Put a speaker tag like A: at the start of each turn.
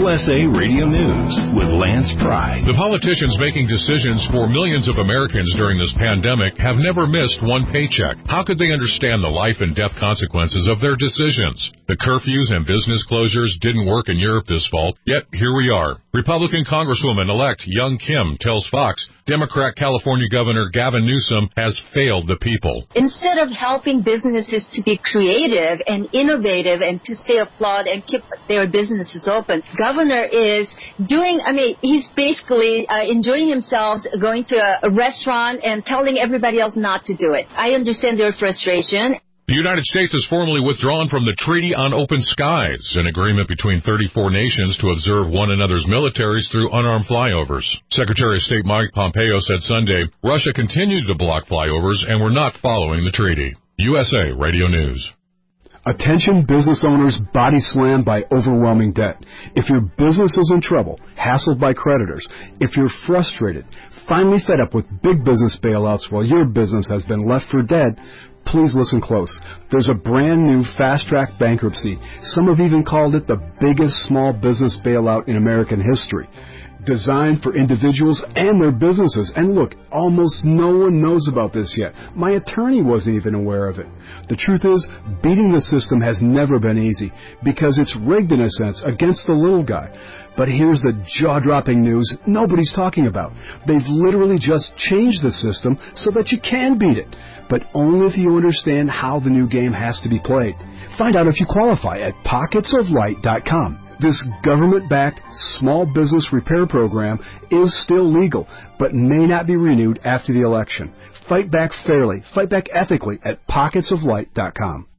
A: USA Radio News with Lance Pry.
B: The politicians making decisions for millions of Americans during this pandemic have never missed one paycheck. How could they understand the life and death consequences of their decisions? The curfews and business closures didn't work in Europe this fall, yet here we are. Republican Congresswoman-elect Young Kim tells Fox Democrat California Governor Gavin Newsom has failed the people.
C: Instead of helping businesses to be creative and innovative and to stay afloat and keep their businesses open, Governor is he's basically enjoying himself, going to a restaurant and telling everybody else not to do it. I understand their frustration.
B: The United States has formally withdrawn from the Treaty on Open Skies, an agreement between 34 nations to observe one another's militaries through unarmed flyovers. Secretary of State Mike Pompeo said Sunday Russia continued to block flyovers and were not following the treaty. USA Radio News.
D: Attention business owners body slammed by overwhelming debt. If your business is in trouble, hassled by creditors, if you're frustrated, finally fed up with big business bailouts while your business has been left for dead, please listen close. There's a brand new fast-track bankruptcy. Some have even called it the biggest small business bailout in American history. Designed for individuals and their businesses. And look, almost no one knows about this yet. My attorney wasn't even aware of it. The truth is, beating the system has never been easy because it's rigged in a sense against the little guy. But here's the jaw-dropping news nobody's talking about. They've literally just changed the system so that you can beat it, but only if you understand how the new game has to be played. Find out if you qualify at pocketsoflight.com. This government-backed small business repair program is still legal, but may not be renewed after the election. Fight back fairly, fight back ethically at pocketsoflight.com.